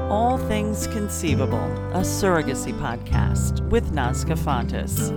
All Things Conceivable, a surrogacy podcast with Nazca Fontes.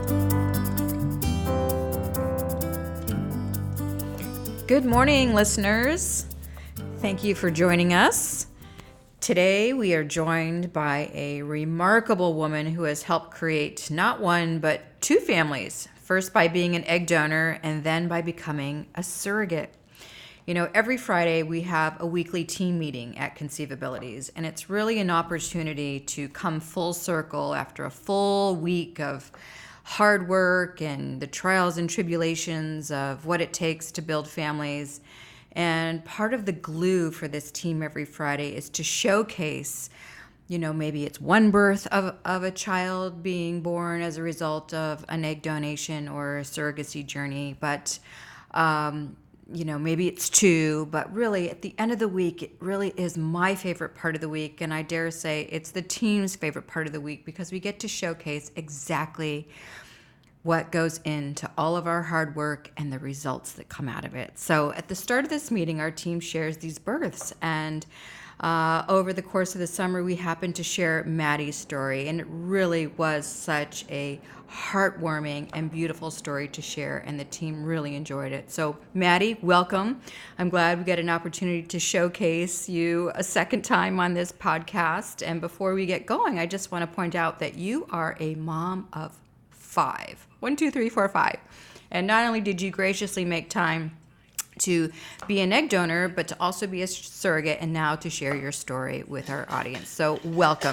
Good morning, listeners. Thank you for joining us. Today, we are joined by a remarkable woman who has helped create not one, but two families. First by being an egg donor and then by becoming a surrogate. You know, every Friday we have a weekly team meeting at Conceivabilities, and it's really an opportunity to come full circle after a full week of hard work and the trials and tribulations of what it takes to build families. And part of the glue for this team every Friday is to showcase, you know, maybe it's one birth of a child being born as a result of an egg donation or a surrogacy journey, but you know, maybe it's two, but really at the end of the week, it really is my favorite part of the week. And I dare say it's the team's favorite part of the week because we get to showcase exactly what goes into all of our hard work and the results that come out of it. So at the start of this meeting, our team shares these births, and over the course of the summer, we happened to share Maddie's story, and it really was such a heartwarming and beautiful story to share, and the team really enjoyed it. So Maddie, welcome. I'm glad we get an opportunity to showcase you a second time on this podcast. And before we get going, I just want to point out that you are a mom of 5. 1, 2, 3, 4, 5. And not only did you graciously make time to be an egg donor, but to also be a surrogate, and now to share your story with our audience. So welcome,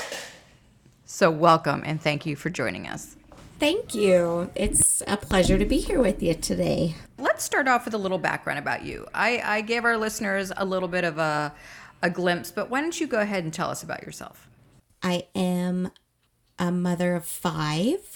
and thank you for joining us. Thank you. It's a pleasure to be here with you today. Let's start off with a little background about you. I gave our listeners a little bit of a glimpse, but why don't you go ahead and tell us about yourself? I am a mother of 5.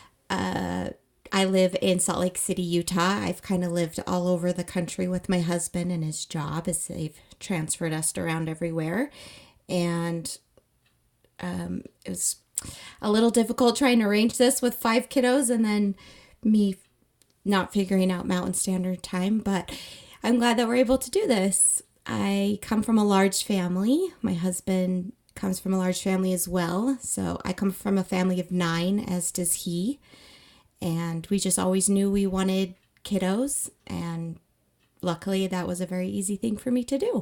I live in Salt Lake City, Utah. I've kind of lived all over the country with my husband and his job as they've transferred us around everywhere. And it was a little difficult trying to arrange this with 5 kiddos and then me not figuring out Mountain Standard Time. But I'm glad that we're able to do this. I come from a large family. My husband comes from a large family as well. So I come from a family of 9, as does he. And we just always knew we wanted kiddos, and luckily that was a very easy thing for me to do.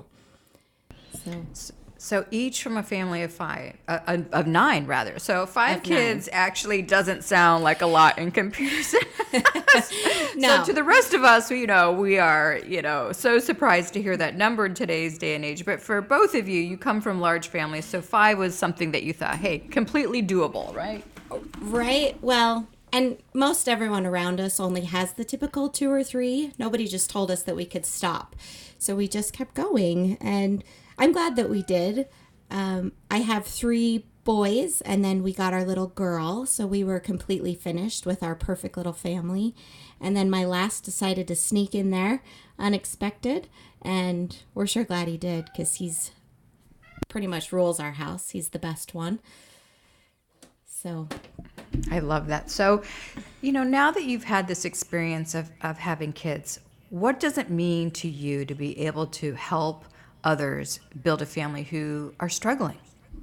So each from a family of 5, of 9 rather. So 5 kids actually doesn't sound like a lot in comparison. No. So to the rest of us, we are, so surprised to hear that number in today's day and age. But for both of you, you come from large families. So 5 was something that you thought, hey, completely doable, right? Right. Well, and most everyone around us only has the typical 2 or 3. Nobody just told us that we could stop. So we just kept going. And I'm glad that we did. I have 3 boys, and then we got our little girl. So we were completely finished with our perfect little family. And then my last decided to sneak in there unexpected. And we're sure glad he did, because he's pretty much rules our house. He's the best one. So I love that. So, now that you've had this experience of having kids, what does it mean to you to be able to help others build a family who are struggling?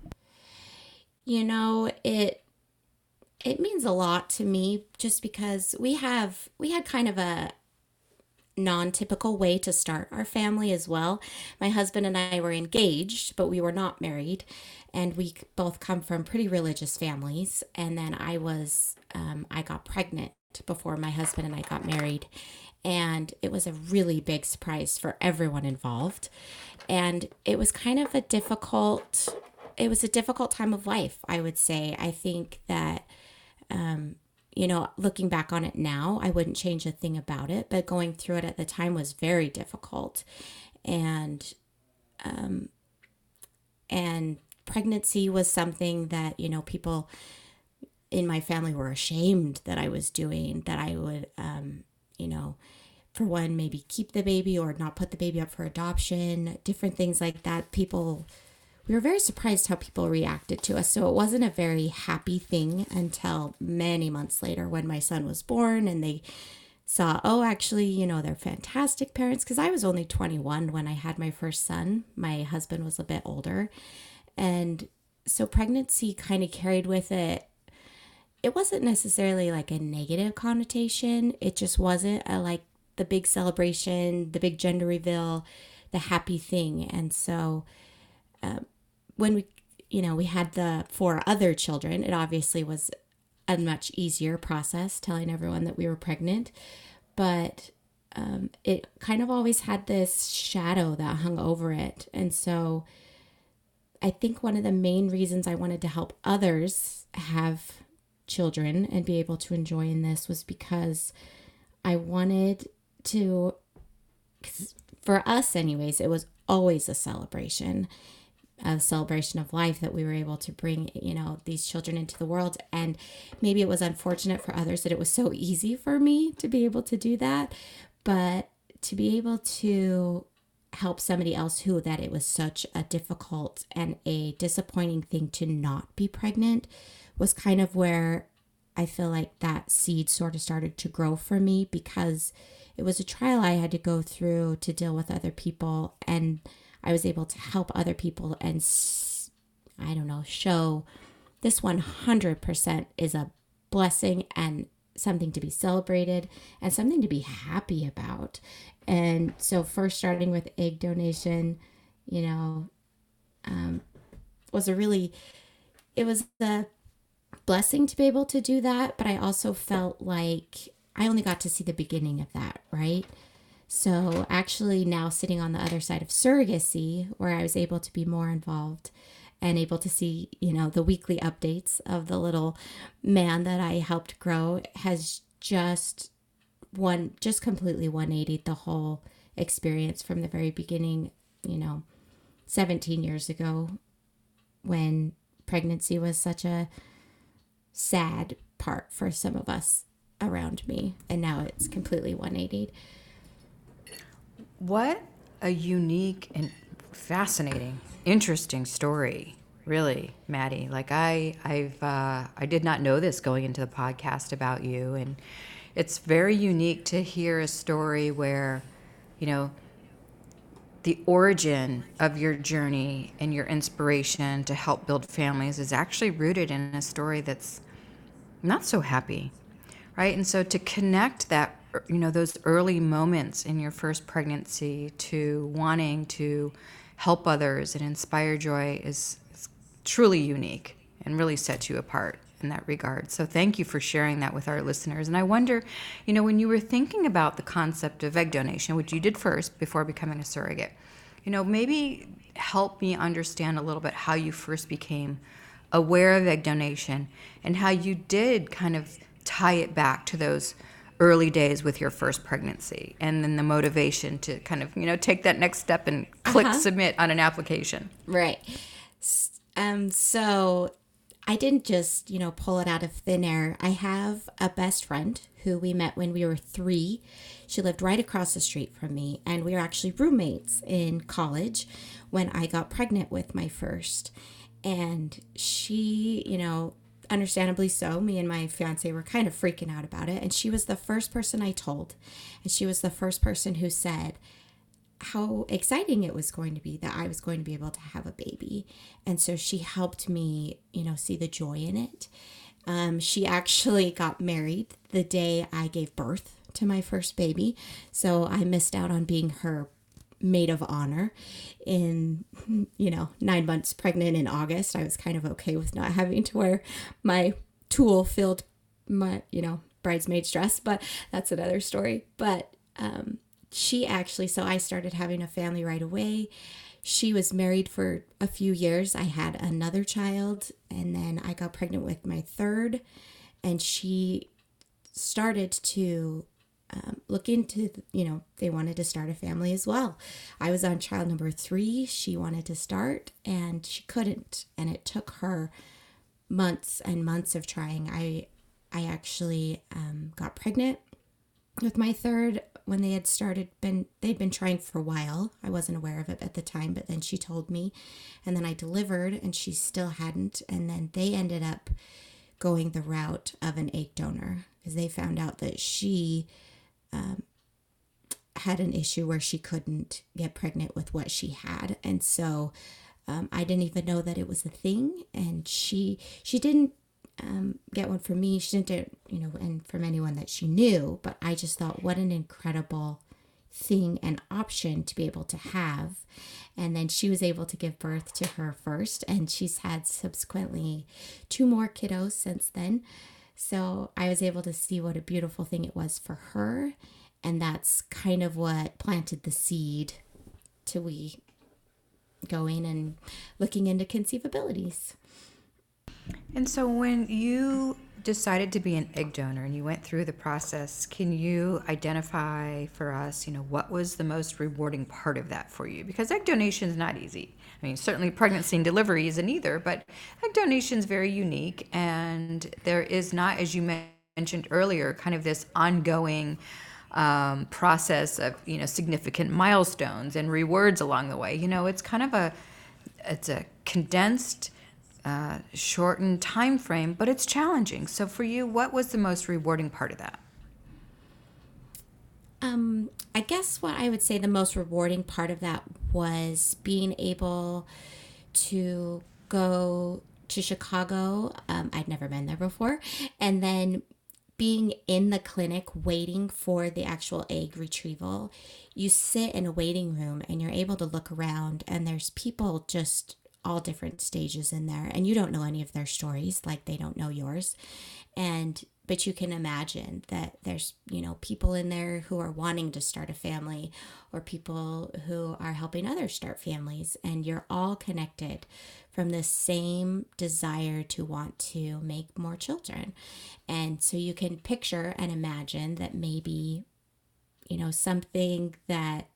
It means a lot to me, just because we had kind of a non-typical way to start our family as well. My husband and I were engaged, but we were not married, and we both come from pretty religious families. And then I got pregnant before my husband and I got married, and it was a really big surprise for everyone involved. And it was kind of a difficult time of life, I would say. I think that, looking back on it now, I wouldn't change a thing about it, but going through it at the time was very difficult. And pregnancy was something that, people in my family were ashamed that I was doing, that I would, for one, maybe keep the baby or not put the baby up for adoption, different things like that. We were very surprised how people reacted to us. So it wasn't a very happy thing until many months later when my son was born and they saw, actually, they're fantastic parents. Because I was only 21 when I had my first son. My husband was a bit older. And so pregnancy kind of carried with it, it wasn't necessarily like a negative connotation. It just wasn't like the big celebration, the big gender reveal, the happy thing. And so when we had the 4 other children, it obviously was a much easier process telling everyone that we were pregnant. But it kind of always had this shadow that hung over it. And so I think one of the main reasons I wanted to help others have children and be able to enjoy in this was because I wanted to, 'cause for us anyways, it was always a celebration of life that we were able to bring, these children into the world. And maybe it was unfortunate for others that it was so easy for me to be able to do that. But to be able to help somebody else that it was such a difficult and a disappointing thing to not be pregnant was kind of where I feel like that seed sort of started to grow for me, because it was a trial I had to go through to deal with other people, and I was able to help other people and, show this 100% is a blessing and something to be celebrated and something to be happy about. And so first starting with egg donation, was it was a blessing to be able to do that. But I also felt like I only got to see the beginning of that, right? So actually now sitting on the other side of surrogacy, where I was able to be more involved and able to see, the weekly updates of the little man that I helped grow, has just completely 180'd the whole experience from the very beginning, 17 years ago, when pregnancy was such a sad part for some of us around me. And now it's completely 180'd. What a unique and fascinating, interesting story, really, Maddie. Like I did not know this going into the podcast about you, and it's very unique to hear a story where, the origin of your journey and your inspiration to help build families is actually rooted in a story that's not so happy, right? And so to connect that, those early moments in your first pregnancy to wanting to help others and inspire joy is truly unique and really sets you apart in that regard. So thank you for sharing that with our listeners. And I wonder, when you were thinking about the concept of egg donation, which you did first before becoming a surrogate, maybe help me understand a little bit how you first became aware of egg donation and how you did kind of tie it back to those early days with your first pregnancy, and then the motivation to kind of, take that next step and click submit on an application. Right. So I didn't just, pull it out of thin air. I have a best friend who we met when we were 3. She lived right across the street from me, and we were actually roommates in college when I got pregnant with my first. And she, understandably so, me and my fiance were kind of freaking out about it. And she was the first person I told. And she was the first person who said how exciting it was going to be that I was going to be able to have a baby. And so she helped me, see the joy in it. She actually got married the day I gave birth to my first baby. So I missed out on being her maid of honor in 9 months pregnant in August. I was kind of okay with not having to wear my tulle-filled bridesmaid's dress, but that's another story. But she actually, so I started having a family right away. She was married for a few years. I had another child, and then I got pregnant with my third, and she started to look into, they wanted to start a family as well. I was on child number 3. She wanted to start, and she couldn't. And it took her months and months of trying. I actually got pregnant with my third when they'd been trying for a while. I wasn't aware of it at the time, but then she told me, and then I delivered, and she still hadn't. And then they ended up going the route of an egg donor, because they found out that she had an issue where she couldn't get pregnant with what she had. And so I didn't even know that it was a thing, and she didn't get one from me. She didn't, and from anyone that she knew. But I just thought, what an incredible thing and option to be able to have. And then she was able to give birth to her first, and she's had subsequently 2 more kiddos since then. So I was able to see what a beautiful thing it was for her, and that's kind of what planted the seed to we going and looking into conceivabilities. And so when you decided to be an egg donor and you went through the process, can you identify for us, what was the most rewarding part of that for you? Because egg donation is not easy. I mean, certainly pregnancy and delivery isn't either, but egg donation is very unique, and there is not, as you mentioned earlier, kind of this ongoing process of, significant milestones and rewards along the way. It's kind of it's a condensed, shortened time frame, but it's challenging. So for you, what was the most rewarding part of that? I guess what I would say the most rewarding part of that was being able to go to Chicago. I'd never been there before. And then being in the clinic waiting for the actual egg retrieval. You sit in a waiting room and you're able to look around, and there's people just all different stages in there, and you don't know any of their stories, like they don't know yours. But you can imagine that there's, people in there who are wanting to start a family, or people who are helping others start families, and you're all connected from the same desire to want to make more children. And so you can picture and imagine that maybe, something that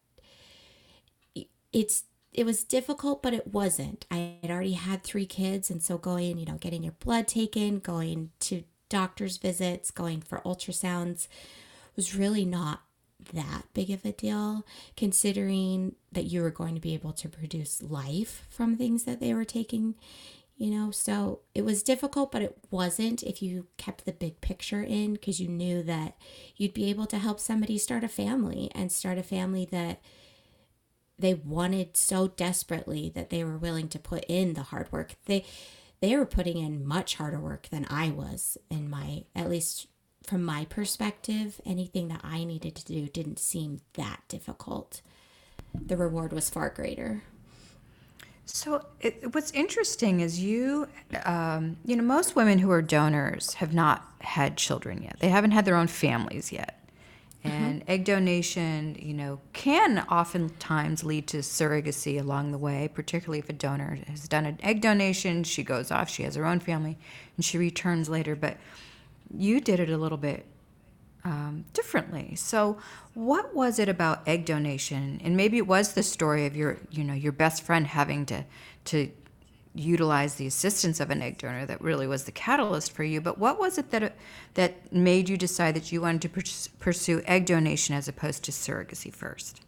it was difficult, but it wasn't. I had already had 3 kids, and so going, getting your blood taken, going to doctor's visits, going for ultrasounds was really not that big of a deal, considering that you were going to be able to produce life from things that they were taking, So it was difficult, but it wasn't if you kept the big picture in, because you knew that you'd be able to help somebody start a family, and start a family that they wanted so desperately that they were willing to put in the hard work. They were putting in much harder work than I was at least from my perspective. Anything that I needed to do didn't seem that difficult. The reward was far greater. So what's interesting is most women who are donors have not had children yet. They haven't had their own families yet. And egg donation, can oftentimes lead to surrogacy along the way, particularly if a donor has done an egg donation, she goes off, she has her own family, and she returns later. But you did it a little bit differently. So what was it about egg donation? And maybe it was the story of your best friend having to utilize the assistance of an egg donor that really was the catalyst for you. But what was it that made you decide that you wanted to pursue egg donation as opposed to surrogacy first?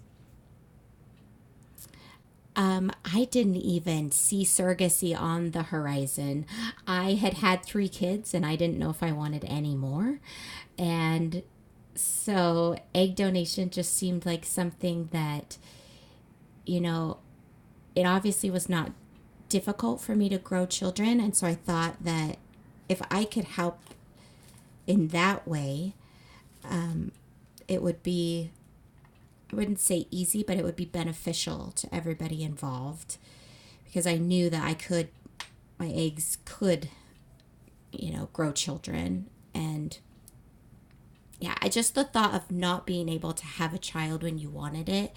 I didn't even see surrogacy on the horizon. I had 3 kids, and I didn't know if I wanted any more. And so egg donation just seemed like something that, it obviously was not difficult for me to grow children. And so I thought that if I could help in that way, it would be, I wouldn't say easy, but it would be beneficial to everybody involved, because I knew that my eggs could, grow children. And yeah, just the thought of not being able to have a child when you wanted it,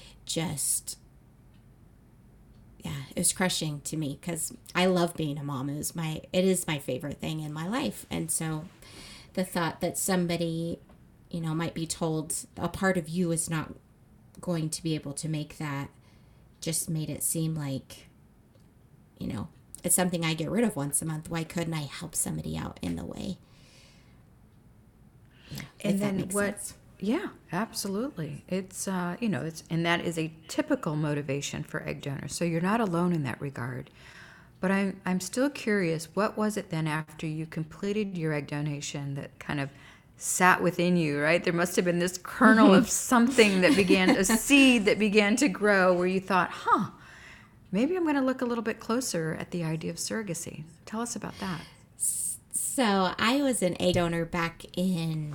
it was crushing to me, because I love being a mom. It is my favorite thing in my life. And so the thought that somebody, might be told a part of you is not going to be able to make that, just made it seem like, it's something I get rid of once a month. Why couldn't I help somebody out in the way? Yeah, and then what? Sense. Yeah, absolutely. It's and that is a typical motivation for egg donors. So you're not alone in that regard. But I'm still curious, what was it then after you completed your egg donation that kind of sat within you, right? There must have been this kernel of something that began, a seed that began to grow, where you thought, maybe I'm going to look a little bit closer at the idea of surrogacy. Tell us about that. So I was an egg donor back in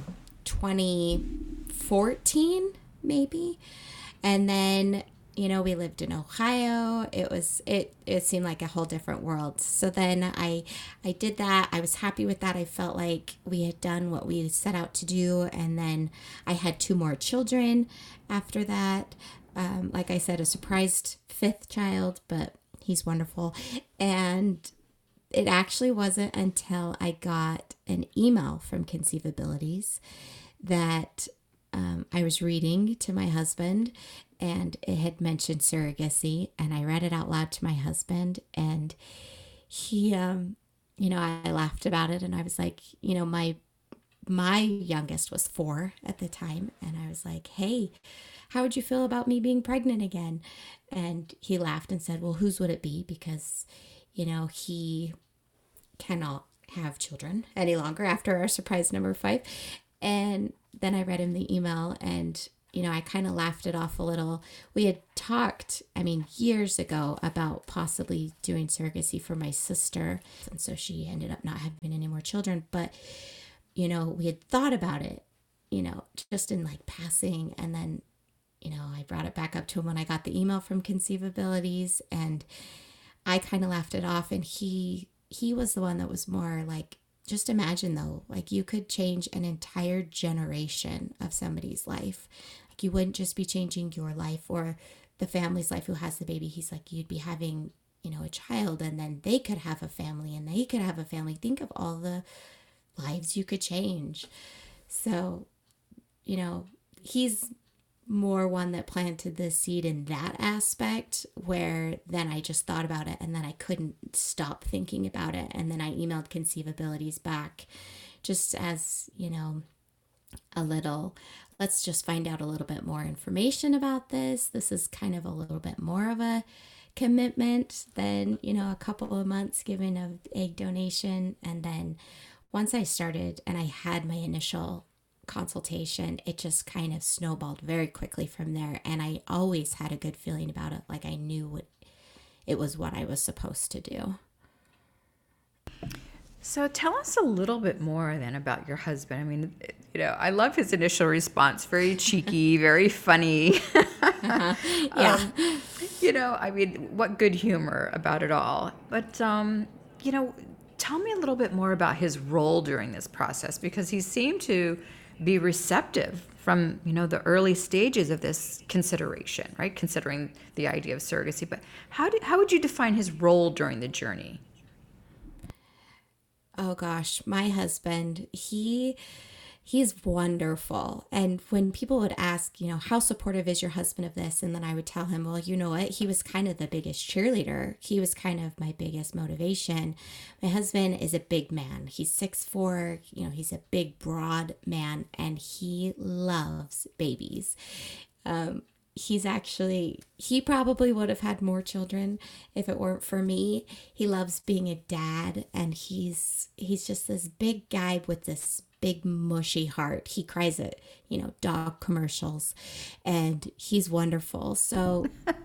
2014, maybe. And then, we lived in Ohio. It seemed like a whole different world. So then I did that. I was happy with that. I felt like we had done what we set out to do. And then I had 2 more children after that. Like I said, a surprised 5th child, but he's wonderful. And it actually wasn't until I got an email from Conceivabilities that I was reading to my husband, and it had mentioned surrogacy, and I read it out loud to my husband, and he, I laughed about it, and I was like, my youngest was 4 at the time, and I was like, hey, how would you feel about me being pregnant again? And he laughed and said, well, whose would it be? Because, he cannot have children any longer after our surprise number 5. And then I read him the email, and, I kind of laughed it off a little. We had talked, years ago about possibly doing surrogacy for my sister. And so she ended up not having any more children. But, we had thought about it, just in like passing. And then, I brought it back up to him when I got the email from Conceivabilities, and I kind of laughed it off. And he was the one that was more like, just imagine though, like you could change an entire generation of somebody's life. Like you wouldn't just be changing your life or the family's life who has the baby. He's like, you'd be having, a child, and then they could have a family, and they could have a family. Think of all the lives you could change. So, he's more one that planted the seed in that aspect, where then I just thought about it and then I couldn't stop thinking about it. And then I emailed Conceivabilities back just as, a little, let's just find out a little bit more information about this. This is kind of a little bit more of a commitment than, a couple of months giving of egg donation. And then once I started and I had my initial consultation, it just kind of snowballed very quickly from there. And I always had a good feeling about it. Like I knew it was what I was supposed to do. So tell us a little bit more then about your husband. I love his initial response. Very cheeky, very funny. Yeah. What good humor about it all. But, tell me a little bit more about his role during this process, because he seemed to be receptive from, the early stages of this consideration, right? Considering the idea of surrogacy. But how would you define his role during the journey? Oh gosh, my husband, he's wonderful. And when people would ask, how supportive is your husband of this? And then I would tell him, well, you know what? He was kind of the biggest cheerleader. He was kind of my biggest motivation. My husband is a big man. He's 6'4", he's a big, broad man, and he loves babies. He probably would have had more children if it weren't for me. He loves being a dad, and he's just this big guy with this big mushy heart. He cries at, dog commercials, and he's wonderful. So,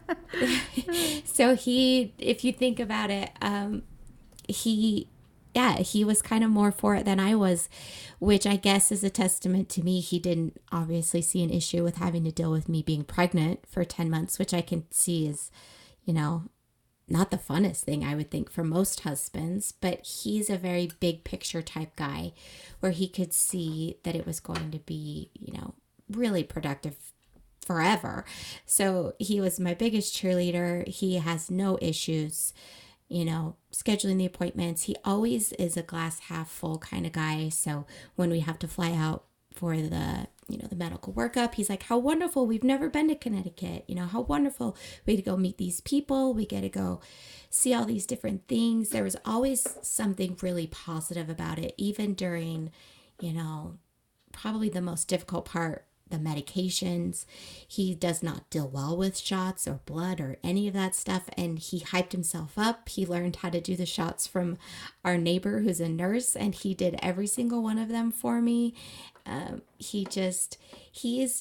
if you think about it, he was kind of more for it than I was, which I guess is a testament to me. He didn't obviously see an issue with having to deal with me being pregnant for 10 months, which I can see is, not the funnest thing, I would think, for most husbands. But he's a very big picture type guy where he could see that it was going to be, really productive forever. So he was my biggest cheerleader. He has no issues scheduling the appointments. He always is a glass half full kind of guy. So when we have to fly out for the, the medical workup, he's like, how wonderful. We've never been to Connecticut. How wonderful. We get to go meet these people. We get to go see all these different things. There was always something really positive about it, even during, probably the most difficult part, the medications. He does not deal well with shots or blood or any of that stuff. And he hyped himself up. He learned how to do the shots from our neighbor who's a nurse, and he did every single one of them for me. He is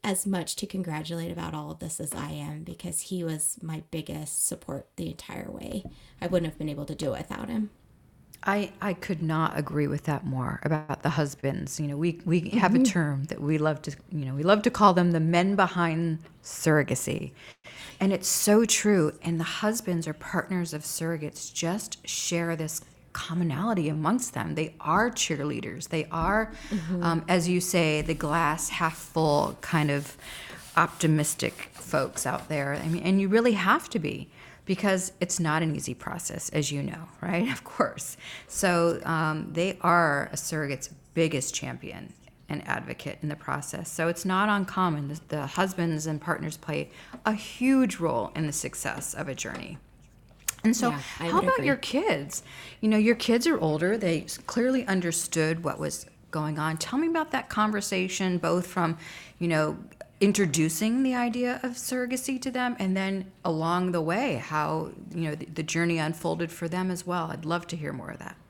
as much to congratulate about all of this as I am, because he was my biggest support the entire way. I wouldn't have been able to do it without him. I could not agree with that more about the husbands. We have a term that we love to call them the men behind surrogacy. And it's so true. And the husbands or partners of surrogates just share this commonality amongst them. They are cheerleaders. They are, as you say, the glass half full kind of optimistic folks out there. I mean, and you really have to be, because it's not an easy process, as you know, right? Of course. So they are a surrogate's biggest champion and advocate in the process. So it's not uncommon. The husbands and partners play a huge role in the success of a journey. And so how about your kids? Your kids are older. They clearly understood what was going on. Tell me about that conversation, both from, introducing the idea of surrogacy to them, and then along the way, how, the journey unfolded for them as well. I'd love to hear more of that.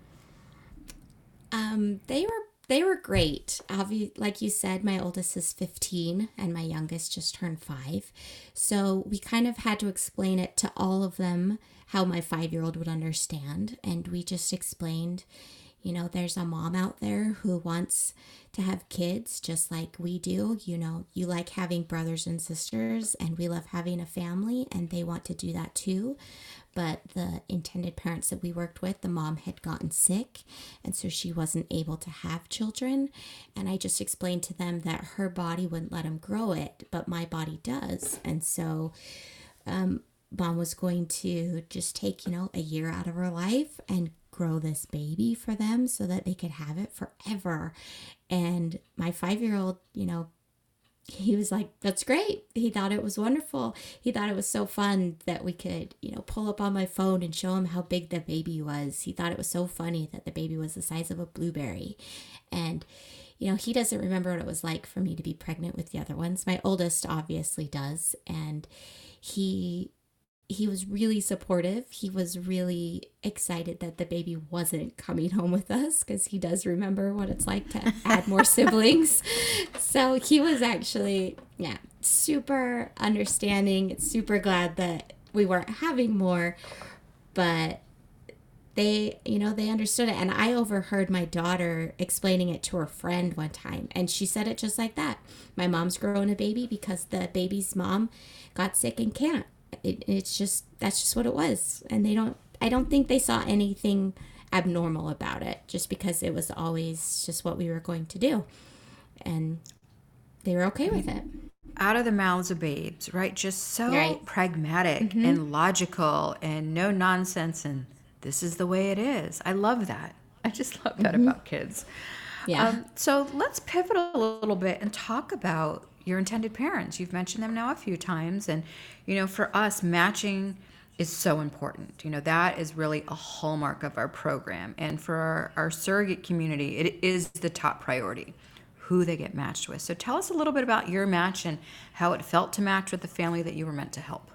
They were great. Like you said, my oldest is 15 and my youngest just turned 5. So we kind of had to explain it to all of them how my 5-year-old would understand. And we just explained, there's a mom out there who wants to have kids just like we do. You like having brothers and sisters, and we love having a family, and they want to do that too. But the intended parents that we worked with, the mom had gotten sick, and so she wasn't able to have children. And I just explained to them that her body wouldn't let him grow it, but my body does. And so mom was going to just take, a year out of her life and grow this baby for them so that they could have it forever. And my 5-year-old, he was like, that's great. He thought it was wonderful. He thought it was so fun that we could, pull up on my phone and show him how big the baby was. He thought it was so funny that the baby was the size of a blueberry. And, he doesn't remember what it was like for me to be pregnant with the other ones. My oldest obviously does. And he was really supportive. He was really excited that the baby wasn't coming home with us, because he does remember what it's like to add more siblings. So he was actually, super understanding, super glad that we weren't having more, but they understood it. And I overheard my daughter explaining it to her friend one time, and she said it just like that. My mom's growing a baby because the baby's mom got sick and can't. That's just what it was. And I don't think they saw anything abnormal about it, just because it was always just what we were going to do. And they were okay with it. Out of the mouths of babes, right? Just so pragmatic and logical and no nonsense. And this is the way it is. I love that. I just love that about kids. Yeah. So let's pivot a little bit and talk about your intended parents. You've mentioned them now a few times. And, for us, matching is so important. That is really a hallmark of our program. And for our surrogate community, it is the top priority, who they get matched with. So tell us a little bit about your match and how it felt to match with the family that you were meant to help.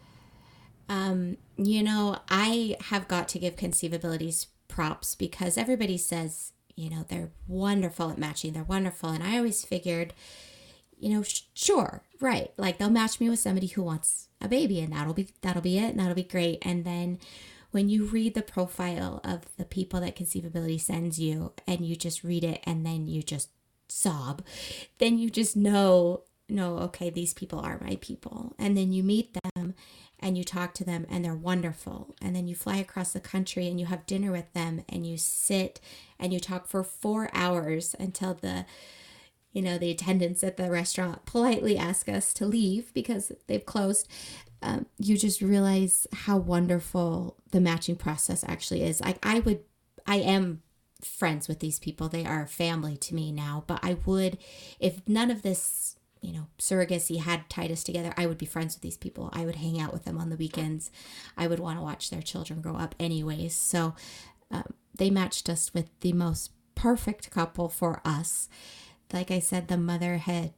I have got to give Conceivabilities props, because everybody says, they're wonderful at matching. They're wonderful. And I always figured, sure, right. Like, they'll match me with somebody who wants a baby, and that'll be it, and that'll be great. And then when you read the profile of the people that Conceivability sends you, and you just read it, and then you just sob, then you just know, okay, these people are my people. And then you meet them and you talk to them, and they're wonderful. And then you fly across the country and you have dinner with them, and you sit and you talk for 4 hours until the attendants at the restaurant politely ask us to leave because they've closed. You just realize how wonderful the matching process actually is. I am friends with these people. They are family to me now, but I would, if none of this, surrogacy had tied us together, I would be friends with these people. I would hang out with them on the weekends. I would want to watch their children grow up anyways. So they matched us with the most perfect couple for us. Like I said, the mother had,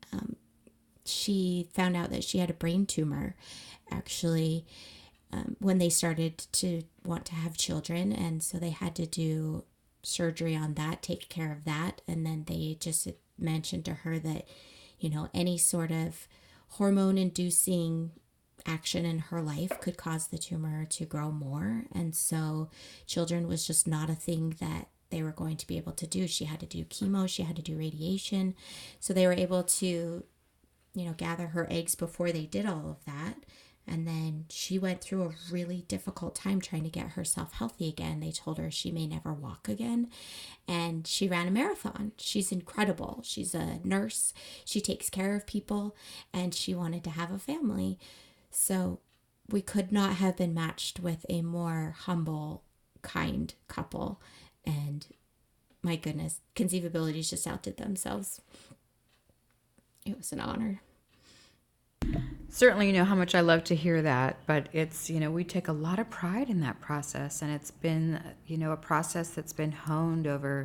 she found out that she had a brain tumor, actually, when they started to want to have children. And so they had to do surgery on that, take care of that. And then they just mentioned to her that, any sort of hormone inducing action in her life could cause the tumor to grow more. And so children was just not a thing that they were going to be able to do. She had to do chemo, she had to do radiation. So they were able to, gather her eggs before they did all of that. And then she went through a really difficult time trying to get herself healthy again. They told her she may never walk again. And she ran a marathon. She's incredible. She's a nurse. She takes care of people. And she wanted to have a family. So we could not have been matched with a more humble, kind couple. And my goodness, conceivabilities just outdid themselves. It was an honor. Certainly, how much I love to hear that, but it's, we take a lot of pride in that process, and it's been, a process that's been honed over,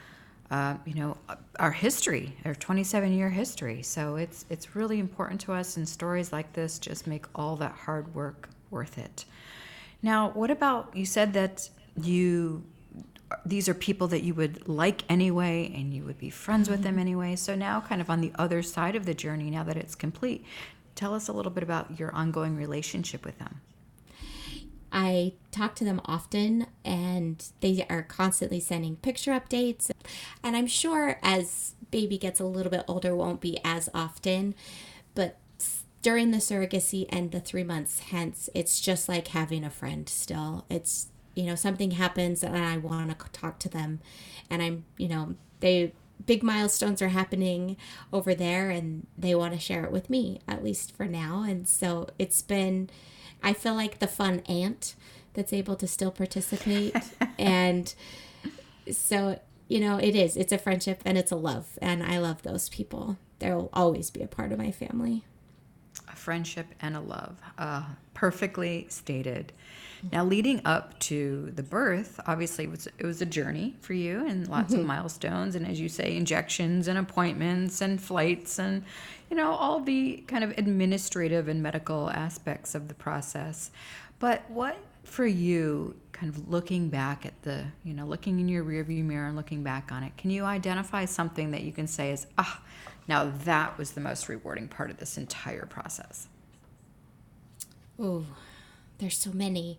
our history, our 27-year history. So it's really important to us, and stories like this just make all that hard work worth it. Now, what about, you said that these are people that you would like anyway, and you would be friends with them anyway. So now kind of on the other side of the journey, now that it's complete, tell us a little bit about your ongoing relationship with them. I talk to them often, and they are constantly sending picture updates. And I'm sure as baby gets a little bit older, won't be as often. But during the surrogacy and the 3 months hence, it's just like having a friend still. It's, something happens and I want to talk to them. And I'm, big milestones are happening over there, and they want to share it with me, at least for now. And so it's been, I feel like the fun aunt that's able to still participate. And so, it's a friendship and it's a love, and I love those people. They'll always be a part of my family. A friendship and a love. Perfectly stated. Now, leading up to the birth, obviously it was a journey for you, and lots of milestones, and as you say, injections and appointments and flights and, all the kind of administrative and medical aspects of the process. But what for you, kind of looking back at looking in your rearview mirror and looking back on it, can you identify something that you can say is, now that was the most rewarding part of this entire process? Oh, there's so many.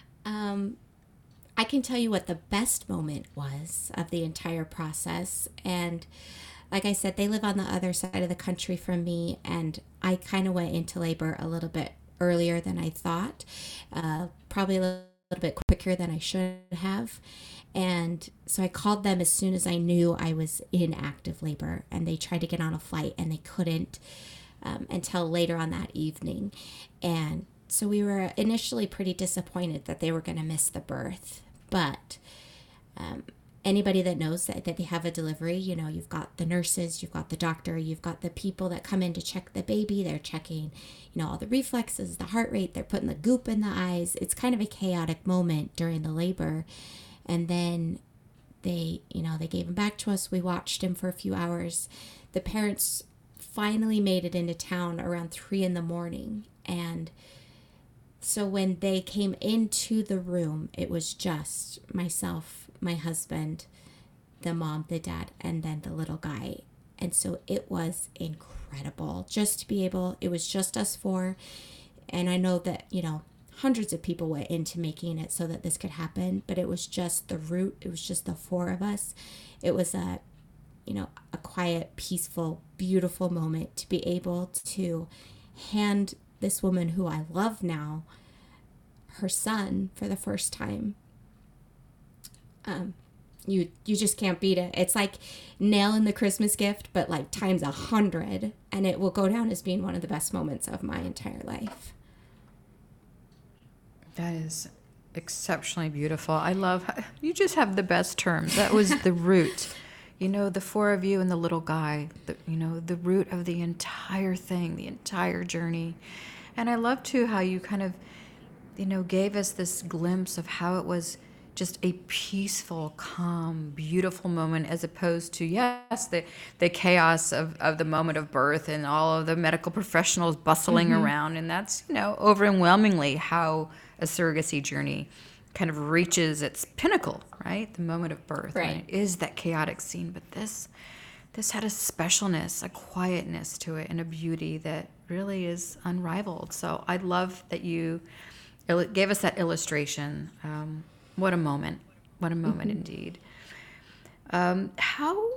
I can tell you what the best moment was of the entire process. And like I said, they live on the other side of the country from me, and I kind of went into labor a little bit earlier than I thought, probably a little bit quicker than I should have. And so I called them as soon as I knew I was in active labor, and they tried to get on a flight and they couldn't until later on that evening. And so we were initially pretty disappointed that they were going to miss the birth. But anybody that knows that they have a delivery, you've got the nurses, you've got the doctor, you've got the people that come in to check the baby. They're checking, all the reflexes, the heart rate. They're putting the goop in the eyes. It's kind of a chaotic moment during the labor. And then they gave him back to us. We watched him for a few hours. The parents finally made it into town around 3 a.m. And so when they came into the room, it was just myself, my husband, the mom, the dad, and then the little guy. And so it was incredible just to be able, it was just us four. And I know that, hundreds of people went into making it so that this could happen, but it was just the root. It was just the four of us. It was a quiet, peaceful, beautiful moment to be able to hand this woman who I love now, her son, for the first time. You just can't beat it. It's like nailing the Christmas gift, but like times 100, and it will go down as being one of the best moments of my entire life. That is exceptionally beautiful. I love how you just have the best terms. That was the root. The four of you and the little guy, the root of the entire thing, the entire journey. And I love, too, how you kind of, gave us this glimpse of how it was just a peaceful, calm, beautiful moment, as opposed to, yes, the chaos of the moment of birth and all of the medical professionals bustling around. And that's, overwhelmingly how a surrogacy journey kind of reaches its pinnacle, right? The moment of birth. Right. It is that chaotic scene. But this this had a specialness, a quietness to it, and a beauty that really is unrivaled. So I love that you gave us that illustration. What a moment. What a moment indeed. How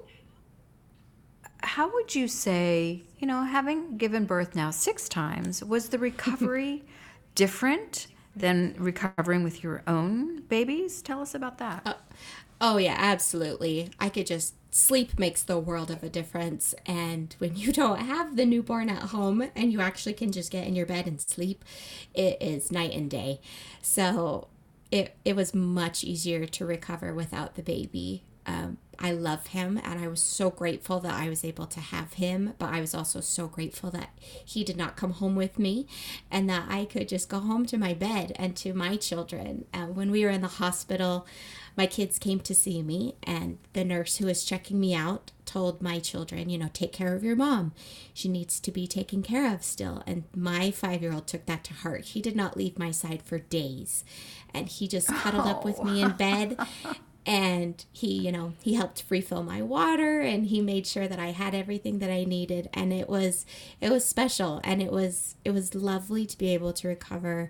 would you say, having given birth now 6 times, was the recovery different than recovering with your own babies? Tell us about that. Oh yeah, absolutely. Sleep makes the world of a difference. And when you don't have the newborn at home and you actually can just get in your bed and sleep, it is night and day. So it was much easier to recover without the baby. I love him, and I was so grateful that I was able to have him, but I was also so grateful that he did not come home with me and that I could just go home to my bed and to my children. When we were in the hospital, my kids came to see me, and the nurse who was checking me out told my children, take care of your mom. She needs to be taken care of still. And my 5-year-old took that to heart. He did not leave my side for days, and he just cuddled up with me in bed. And he helped refill my water, and he made sure that I had everything that I needed. And it was special, and it was lovely to be able to recover,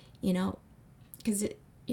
because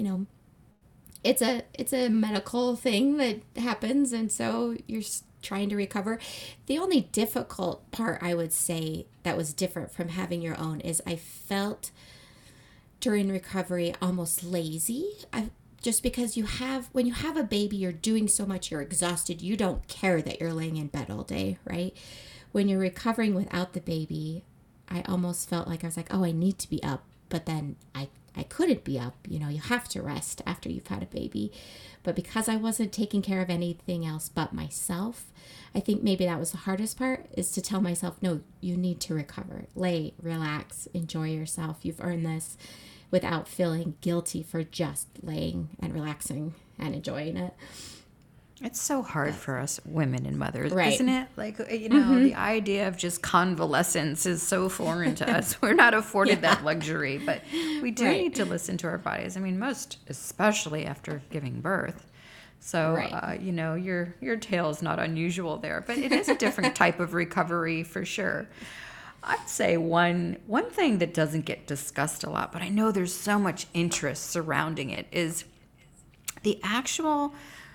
it's a medical thing that happens, and so you're trying to recover. The only difficult part, I would say, that was different from having your own is I felt during recovery almost lazy. Just because when you have a baby, you're doing so much, you're exhausted, you don't care that you're laying in bed all day, right? When you're recovering without the baby, I almost felt like I was like, oh, I need to be up, but then I couldn't be up. You have to rest after you've had a baby. But because I wasn't taking care of anything else but myself, I think maybe that was the hardest part, is to tell myself, no, you need to recover. Lay, relax, enjoy yourself. You've earned this, without feeling guilty for just laying and relaxing and enjoying it. It's so hard for us women and mothers, right. Isn't it? Like, the idea of just convalescence is so foreign to us. We're not afforded that luxury, but we do need to listen to our bodies. I mean, most, especially after giving birth. So, your tale is not unusual there, but it is a different type of recovery for sure. I'd say one thing that doesn't get discussed a lot, but I know there's so much interest surrounding it, is the actual,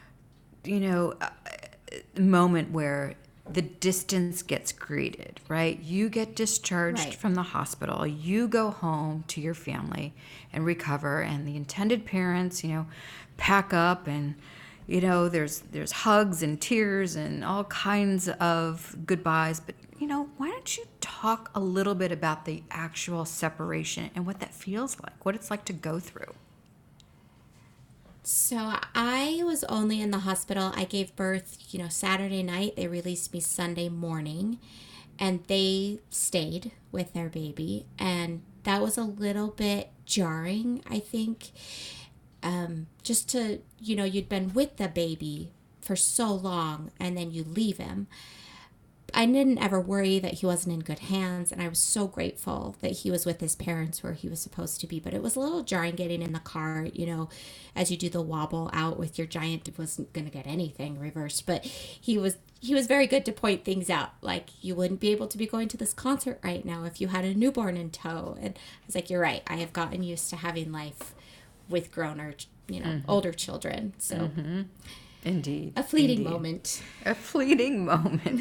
moment where the distance gets created, right? You get discharged from the hospital, you go home to your family and recover, and the intended parents, pack up, and there's hugs and tears and all kinds of goodbyes, but why don't you talk a little bit about the actual separation and what that feels like, what it's like to go through? So I was only in the hospital. I gave birth, Saturday night. They released me Sunday morning, and they stayed with their baby. And that was a little bit jarring, I think. Just to, you'd been with the baby for so long, and then you leave him. I didn't ever worry that he wasn't in good hands, and I was so grateful that he was with his parents where he was supposed to be. But it was a little jarring getting in the car, as you do the wobble out with your giant. It wasn't going to get anything reversed, but he was very good to point things out. Like, you wouldn't be able to be going to this concert right now if you had a newborn in tow. And I was like, you're right. I have gotten used to having life with grown or, older children. So Indeed. A fleeting moment. A fleeting moment.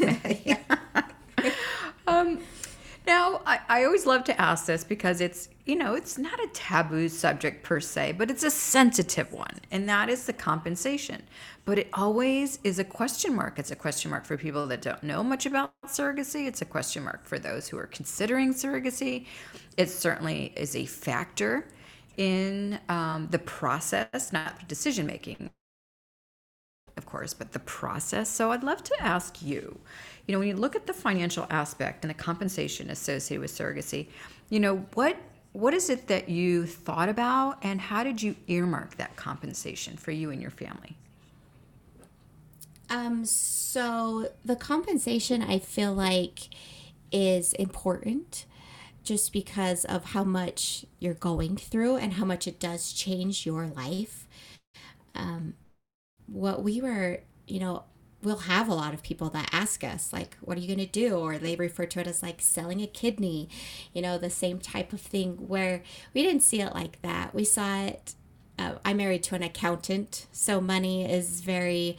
Now, I always love to ask this because it's, it's not a taboo subject per se, but it's a sensitive one, and that is the compensation. But it always is a question mark. It's a question mark for people that don't know much about surrogacy. It's a question mark for those who are considering surrogacy. It certainly is a factor in the process, not the decision making, of course, but the process. So I'd love to ask you, when you look at the financial aspect and the compensation associated with surrogacy, what is it that you thought about, and how did you earmark that compensation for you and your family? So the compensation, I feel like, is important just because of how much you're going through and how much it does change your life. What we were, we'll have a lot of people that ask us, like, what are you going to do? Or they refer to it as like selling a kidney, the same type of thing, where we didn't see it like that. We saw it. I'm married to an accountant, so money is very,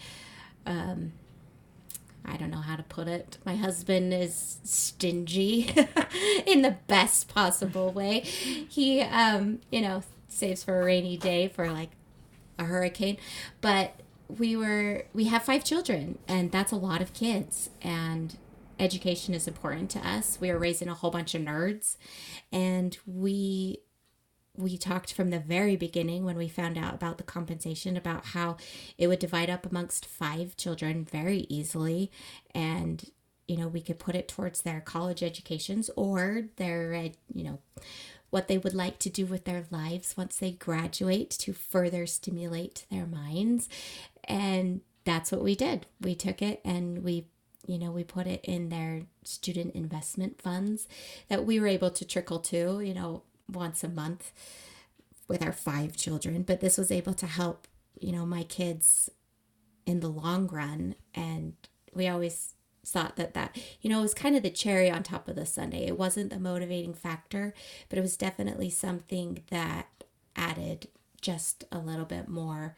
I don't know how to put it. My husband is stingy in the best possible way. He, saves for a rainy day, for like a hurricane. But we have 5 children, and that's a lot of kids. And education is important to us. We are raising a whole bunch of nerds, and we talked from the very beginning, when we found out about the compensation, about how it would divide up amongst 5 children very easily. And, we could put it towards their college educations, or their, what they would like to do with their lives once they graduate, to further stimulate their minds. And that's what we did. We took it and we put it in their student investment funds that we were able to trickle to, once a month with our 5 children. But this was able to help, my kids in the long run. And we always thought that was kind of the cherry on top of the sundae. It wasn't the motivating factor, but it was definitely something that added just a little bit more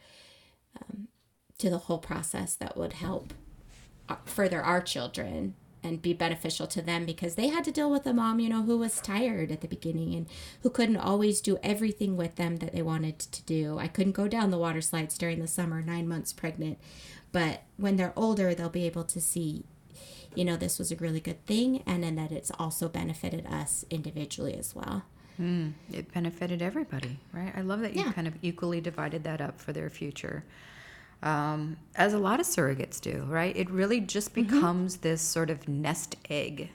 to the whole process, that would help further our children and be beneficial to them, because they had to deal with a mom, who was tired at the beginning and who couldn't always do everything with them that they wanted to do. I couldn't go down the water slides during the summer, 9 months pregnant. But when they're older, they'll be able to see, this was a really good thing, and then that it's also benefited us individually as well. It benefited everybody, right? I love that you kind of equally divided that up for their future. As a lot of surrogates do, right? It really just becomes this sort of nest egg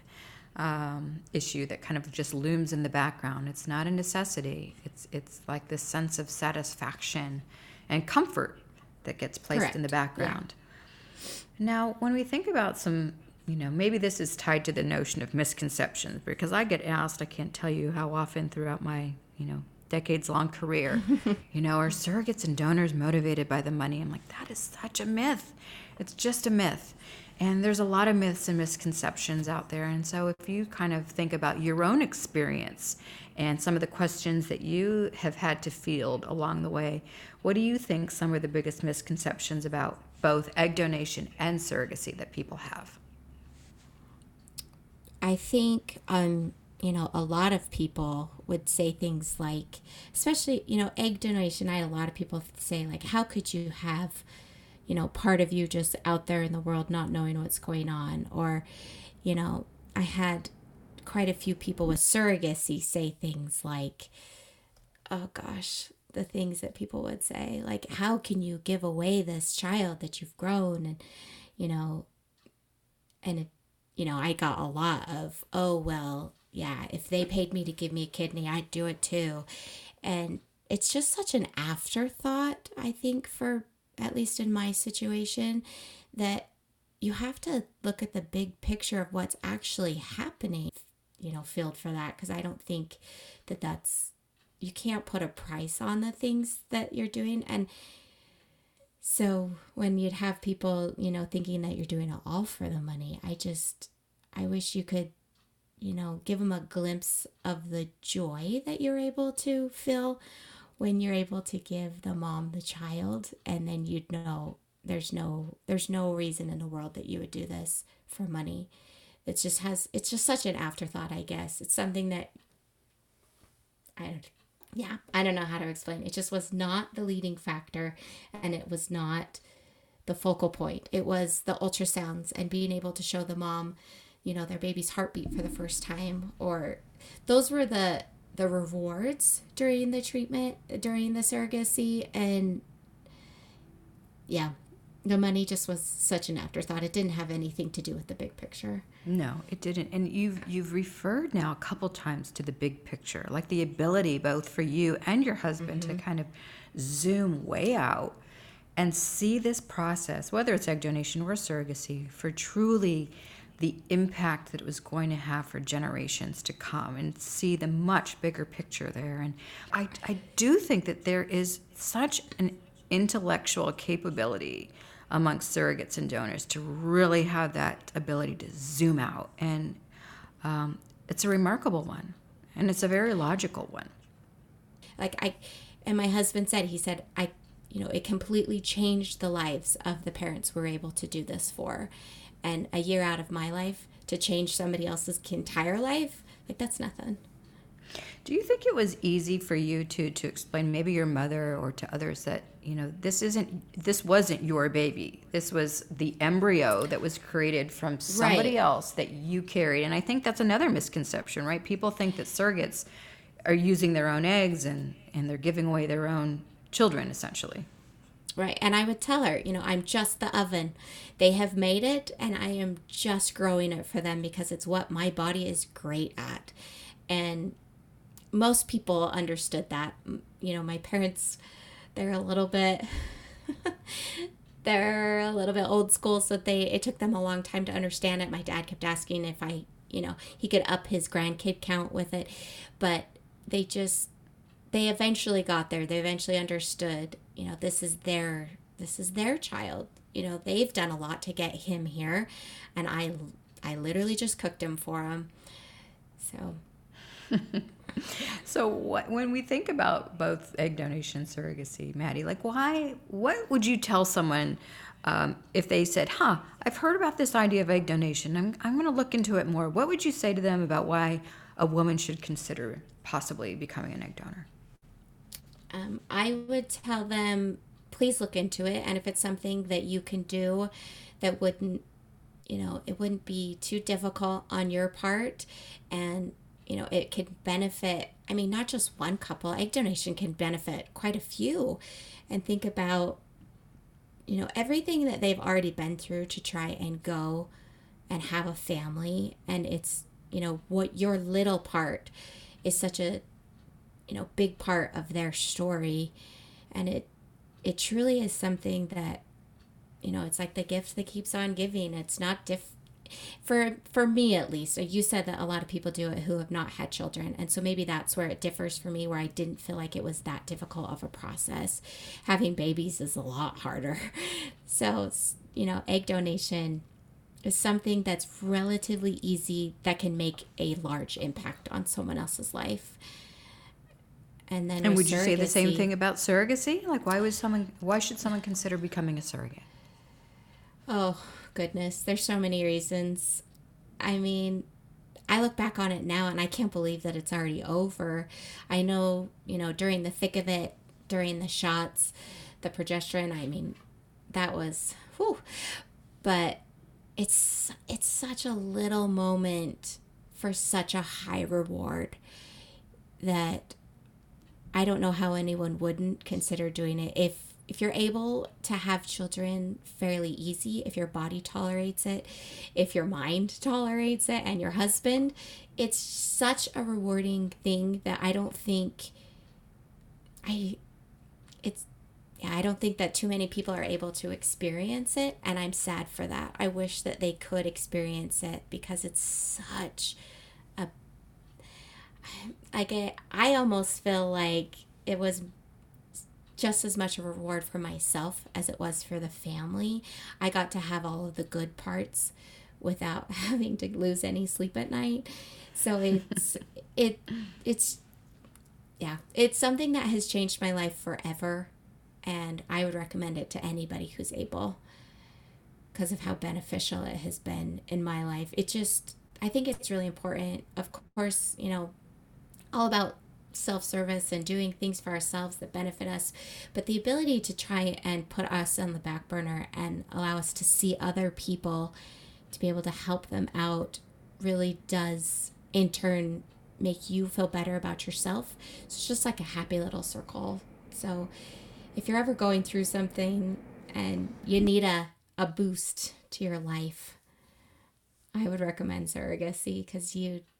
issue that kind of just looms in the background. It's not a necessity. It's like this sense of satisfaction and comfort that gets placed in the background. Yeah. Now, when we think about some, maybe this is tied to the notion of misconceptions, because I get asked, I can't tell you how often throughout my, decades-long career, are surrogates and donors motivated by the money? I'm like, that is such a myth. It's just a myth. And there's a lot of myths and misconceptions out there. And so if you kind of think about your own experience and some of the questions that you have had to field along the way, what do you think some of the biggest misconceptions about both egg donation and surrogacy that people have? I think, a lot of people would say things like, especially, egg donation. I had a lot of people say, like, how could you have, part of you just out there in the world not knowing what's going on? Or, I had quite a few people with surrogacy say things like, oh gosh, the things that people would say, like, how can you give away this child that you've grown? And, I got a lot of, oh, well, yeah, if they paid me to give me a kidney, I'd do it too. And it's just such an afterthought, I think, for at least in my situation, that you have to look at the big picture of what's actually happening, field for that. Because I don't think that's, you can't put a price on the things that you're doing. And so when you'd have people, thinking that you're doing it all for the money, I wish you could, give them a glimpse of the joy that you're able to feel when you're able to give the mom the child. And then you'd know there's no reason in the world that you would do this for money. It's just such an afterthought, I guess. It's something that I don't know how to explain. It just was not the leading factor, and it was not the focal point. It was the ultrasounds and being able to show the mom, their baby's heartbeat for the first time. Or those were the rewards during the treatment, during the surrogacy. And the money just was such an afterthought. It didn't have anything to do with the big picture. No, it didn't. And you've referred now a couple times to the big picture, like the ability both for you and your husband to kind of zoom way out and see this process, whether it's egg donation or surrogacy, for truly the impact that it was going to have for generations to come, and see the much bigger picture there. And I do think that there is such an intellectual capability amongst surrogates and donors to really have that ability to zoom out. And it's a remarkable one, and it's a very logical one. And my husband said, it completely changed the lives of the parents we're able to do this for. And a year out of my life to change somebody else's entire life, like, that's nothing. Do you think it was easy for you to explain, maybe your mother or to others, that, this wasn't your baby. This was the embryo that was created from somebody else that you carried. And I think that's another misconception, right? People think that surrogates are using their own eggs and they're giving away their own children, essentially. Right. And I would tell her, I'm just the oven. They have made it, and I am just growing it for them because it's what my body is great at. And most people understood that. My parents, they're a little bit old school, so it took them a long time to understand it. My dad kept asking if he could up his grandkid count with it, but they eventually got there. They eventually understood, this is their child. They've done a lot to get him here, and I literally just cooked him for him. So So when we think about both egg donation and surrogacy, Maddie, what would you tell someone if they said, I've heard about this idea of egg donation. I'm going to look into it more. What would you say to them about why a woman should consider possibly becoming an egg donor? I would tell them, please look into it. And if it's something that you can do that wouldn't, it wouldn't be too difficult on your part, and it could benefit, not just one couple. Egg donation can benefit quite a few. And think about, everything that they've already been through to try and go and have a family. And it's, what your little part is such a, big part of their story. And it truly is something that, it's like the gift that keeps on giving. It's not for me, at least. You said that a lot of people do it who have not had children, and so maybe that's where it differs for me, where I didn't feel like it was that difficult of a process. Having babies is a lot harder. So egg donation is something that's relatively easy that can make a large impact on someone else's life. And then would you say the same thing about surrogacy? Why should someone consider becoming a surrogate? Oh, goodness. There's so many reasons. I look back on it now and I can't believe that it's already over. I know, during the thick of it, during the shots, the progesterone, that was, whew. But it's such a little moment for such a high reward that I don't know how anyone wouldn't consider doing it. If you're able to have children fairly easy, if your body tolerates it, if your mind tolerates it, and your husband, it's such a rewarding thing that I don't think that too many people are able to experience it, and I'm sad for that. I wish that they could experience it because it's such a I almost feel like it was just as much a reward for myself as it was for the family. I got to have all of the good parts without having to lose any sleep at night. So it's something that has changed my life forever, and I would recommend it to anybody who's able, because of how beneficial it has been in my life. I think it's really important. Of course, all about self-service and doing things for ourselves that benefit us, but the ability to try and put us on the back burner and allow us to see other people, to be able to help them out, really does in turn make you feel better about yourself. So it's just like a happy little circle. So if you're ever going through something and you need a boost to your life, I would recommend surrogacy, because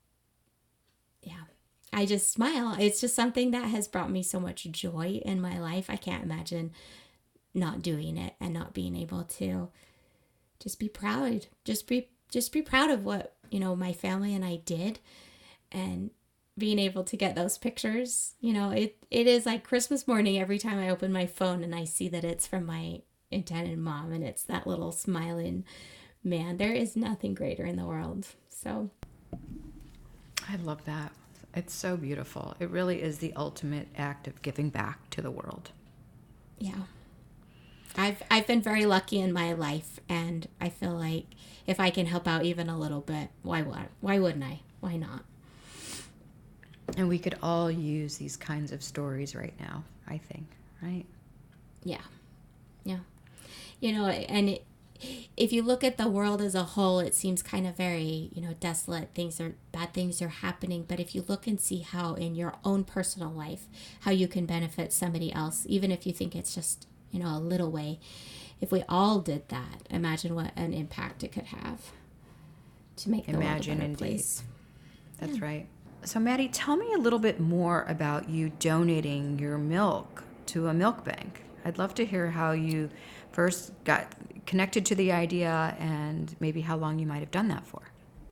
I just smile. It's just something that has brought me so much joy in my life. I can't imagine not doing it and not being able to just be proud. Just be proud of what, my family and I did, and being able to get those pictures. It is like Christmas morning every time I open my phone and I see that it's from my intended mom, and it's that little smiling man. There is nothing greater in the world. So I love that. It's so beautiful. It really is the ultimate act of giving back to the world. yeah. I've been very lucky in my life, and I feel like if I can help out even a little bit, why wouldn't I? Why not? And we could all use these kinds of stories right now, I think, right? Yeah. Yeah. You know, and if you look at the world as a whole, it seems kind of very, desolate. Bad things are happening. But if you look and see how in your own personal life, how you can benefit somebody else, even if you think it's just, a little way, if we all did that, imagine what an impact it could have to make the world a better place. That's right. So Maddie, tell me a little bit more about you donating your milk to a milk bank. I'd love to hear how you first got connected to the idea and maybe how long you might have done that for.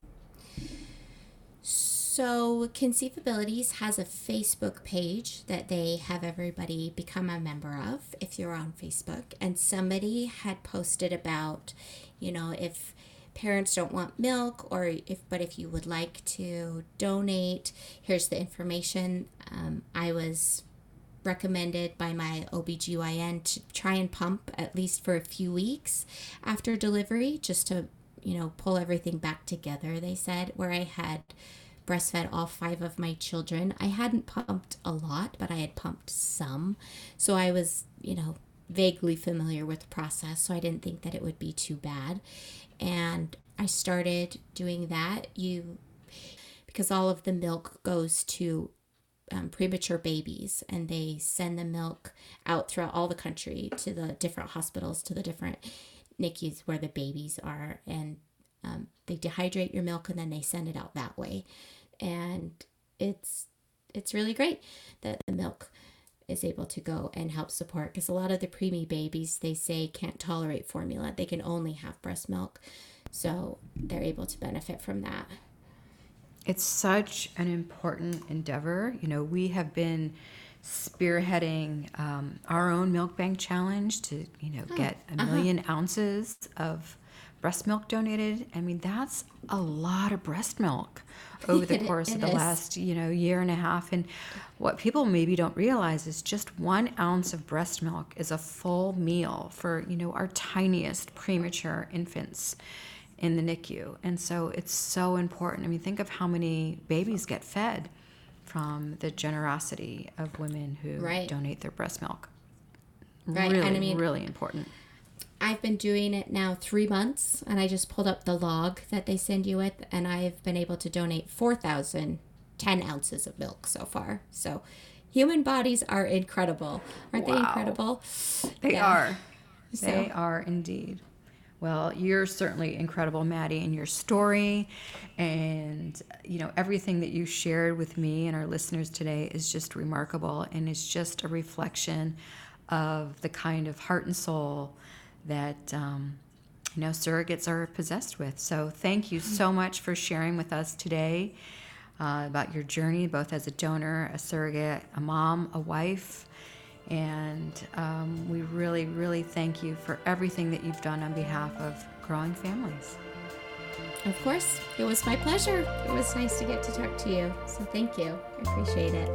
So Conceivabilities has a Facebook page that they have everybody become a member of if you're on Facebook. And somebody had posted about, if parents don't want milk, but if you would like to donate, here's the information. I was recommended by my OBGYN to try and pump at least for a few weeks after delivery, just to, pull everything back together, they said, where I had breastfed all 5 of my children. I hadn't pumped a lot, but I had pumped some. So I was, vaguely familiar with the process, so I didn't think that it would be too bad. And I started doing that. Because all of the milk goes to premature babies, and they send the milk out throughout all the country to the different hospitals, to the different NICUs where the babies are, and they dehydrate your milk and then they send it out that way. And it's really great that the milk is able to go and help support, because a lot of the preemie babies, they say, can't tolerate formula. They can only have breast milk, so they're able to benefit from that. It's such an important endeavor. We have been spearheading our own milk bank challenge to, get 1 million ounces of breast milk donated. I mean, that's a lot of breast milk over the course of the last, year and a half. And what people maybe don't realize is just 1 ounce of breast milk is a full meal for, our tiniest premature infants in the NICU. And so it's so important. I mean, think of how many babies get fed from the generosity of women who donate their breast milk. Right. Really, and I mean, really important. I've been doing it now 3 months, and I just pulled up the log that they send you with, and I've been able to donate 4,010 ounces of milk so far. So human bodies are incredible. Aren't they incredible? They are. They are indeed. Well, you're certainly incredible, Maddie, in your story, and everything that you shared with me and our listeners today is just remarkable, and it's just a reflection of the kind of heart and soul that surrogates are possessed with. So thank you so much for sharing with us today about your journey, both as a donor, a surrogate, a mom, a wife. And we really, really thank you for everything that you've done on behalf of growing families. Of course. It was my pleasure. It was nice to get to talk to you. So thank you. I appreciate it.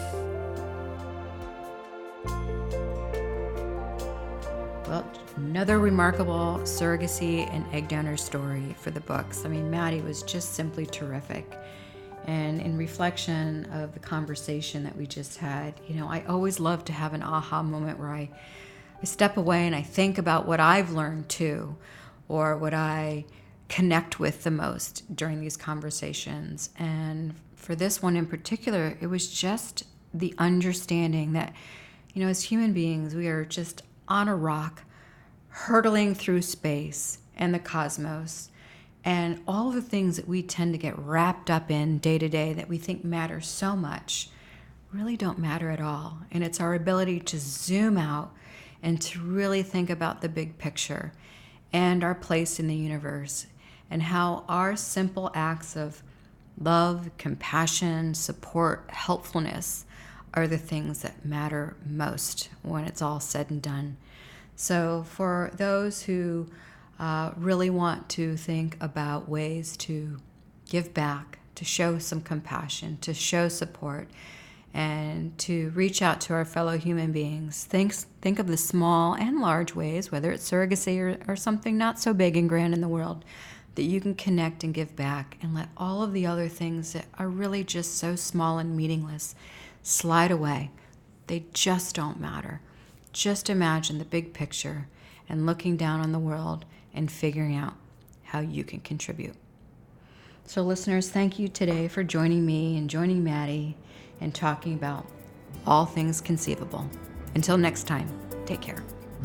Well, another remarkable surrogacy and egg donor story for the books. I mean, Maddie was just simply terrific. And in reflection of the conversation that we just had, I always love to have an aha moment where I step away and I think about what I've learned too, or what I connect with the most during these conversations. And for this one in particular, it was just the understanding that, as human beings, we are just on a rock, hurtling through space and the cosmos, and all the things that we tend to get wrapped up in day to day that we think matter so much really don't matter at all. And it's our ability to zoom out and to really think about the big picture and our place in the universe, and how our simple acts of love, compassion, support, helpfulness are the things that matter most when it's all said and done. So for those who really want to think about ways to give back, to show some compassion, to show support, and to reach out to our fellow human beings, think of the small and large ways, whether it's surrogacy or something not so big and grand in the world, that you can connect and give back, and let all of the other things that are really just so small and meaningless slide away. They just don't matter. Just imagine the big picture and looking down on the world and figuring out how you can contribute. So listeners, thank you today for joining me and joining Maddie and talking about all things conceivable. Until next time, take care.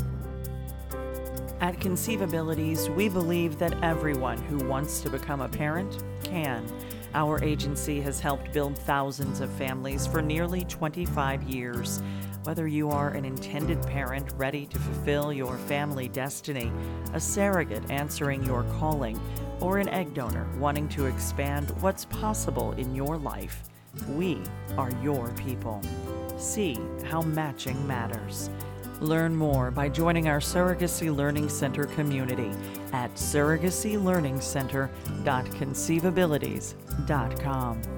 At Conceivabilities, we believe that everyone who wants to become a parent can. Our agency has helped build thousands of families for nearly 25 years. Whether you are an intended parent ready to fulfill your family destiny, a surrogate answering your calling, or an egg donor wanting to expand what's possible in your life, we are your people. See how matching matters. Learn more by joining our Surrogacy Learning Center community at surrogacylearningcenter.conceivabilities.com.